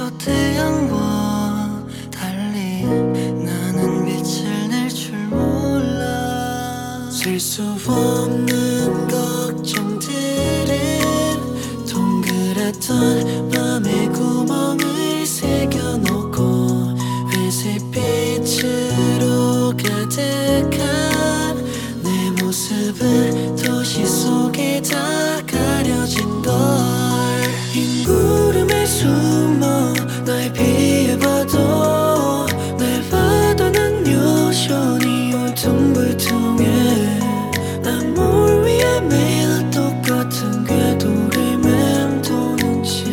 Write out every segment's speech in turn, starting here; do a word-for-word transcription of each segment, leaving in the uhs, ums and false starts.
저 태양과 달리 나는 빛을 낼 줄 몰라. 셀 수 없는 걱정들은 동그랗던 맘에 구멍을 새겨놓고 회색빛으로 가득한 내 모습은 도시 속에 다 가려진 걸. 흰 구름에 숨어 날 피해봐도 날 바다는 여전히 울퉁불퉁해. 난 물 위에 매일 똑같은 궤도를 맴도는지.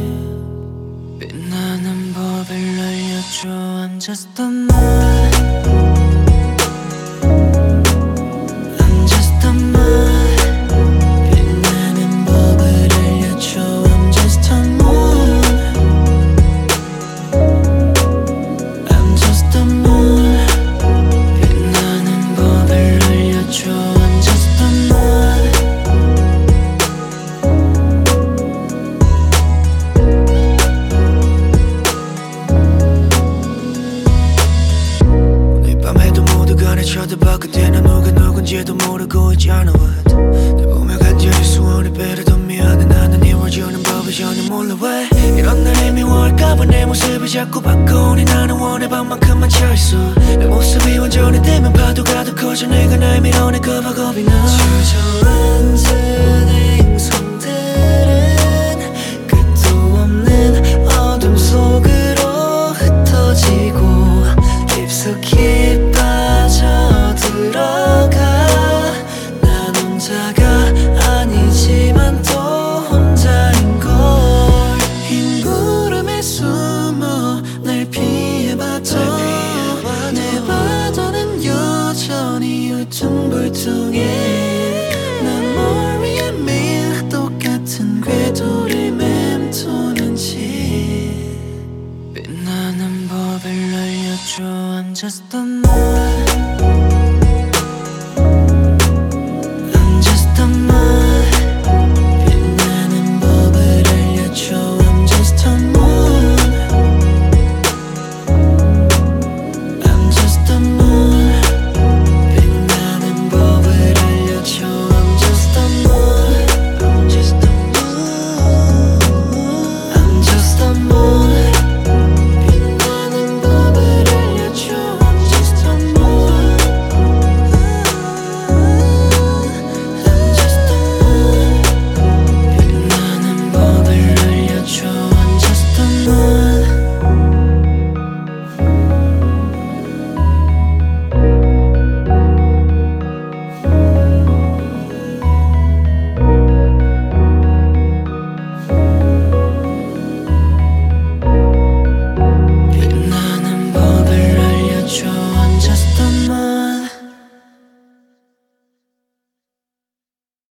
빛나는 법을 알려줘. I'm just a man. I'm just a man. 빛나는 법을 알려줘. I'm just a moon. I'm just a moon. 빛나는 법을 알려줘. I'm just a moon. 오늘 밤에도 모두가 날 쳐다봐. 근데 난 누가 누군지도 모르고 있잖아. What? 날 보며 간절히 소원을 빌어도 미안해. 나는 이루어지는 법을 전혀 몰라. 왜 이런 날에 미워할까봐 내 모습을 자꾸 바꾸니. 나는 원해 밤만큼만 차있어. 내 모습이 완전히 되면 파도가 더 커져. 내가 날 밀어낼까봐 겁이 나. 주저앉은 행성들은 끝도 없는 어둠 속으로 흩어지고 깊숙이 빠져들어가. 난 혼자가 아니지만 또 혼자인걸. 흰 구름에 숨어 날 피해봐도 내 바다는 여전히 울퉁불퉁해. 난 뭘 위해 매일 똑같은 궤도를 맴도는지. 빛나는 법을 알려줘. I'm just a man.